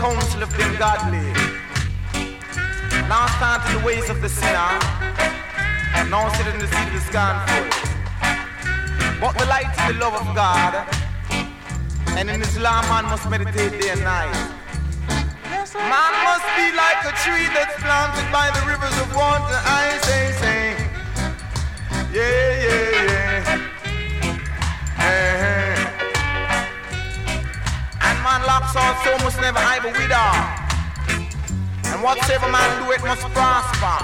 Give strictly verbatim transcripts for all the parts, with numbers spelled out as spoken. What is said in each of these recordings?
counsel of the ungodly. Now stand in the ways of the sinner. Now sit in the seat of the scornful. But the light is the love of God, and in Islam man must meditate day and night. Man must be like a tree that's planted by the rivers of water. I say, say, yeah, yeah, yeah. Hey, hey. And man locks out so must never ever wither. And whatsoever man do it must prosper.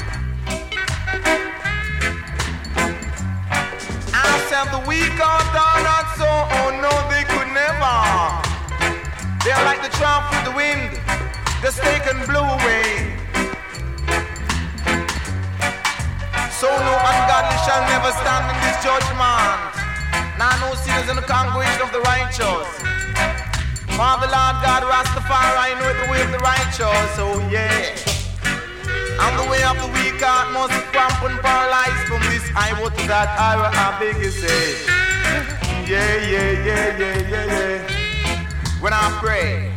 I said the weak are done not so, oh no they could never. They're like the tramp with the wind, just taken blew away. So no ungodly shall never stand in this judgment. Now no sinners in the congregation of the righteous. Father Lord God Rastafari know the way of the righteous, oh yeah. And the way of the weak heart must cramp and paralyze from this hour to that hour, I beg you say. Yeah, yeah, yeah, yeah, yeah, yeah. When I pray,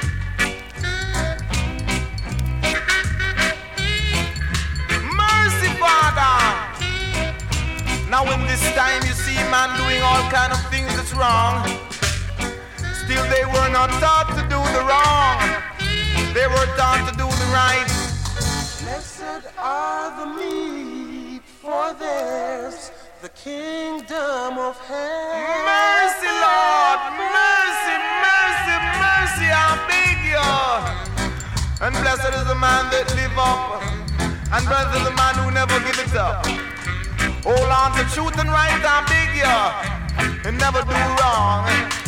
mercy, Father. Now in this time you see man doing all kind of things that's wrong. Still they were not taught to do the wrong. They were taught to do the right. Blessed are the meek, for theirs the kingdom of heaven. Mercy, Lord, mercy, mercy, mercy, I beg you. And blessed is the man that live up, and blessed is the man who never give it up. Hold on to truth and right, I beg you, and never do wrong.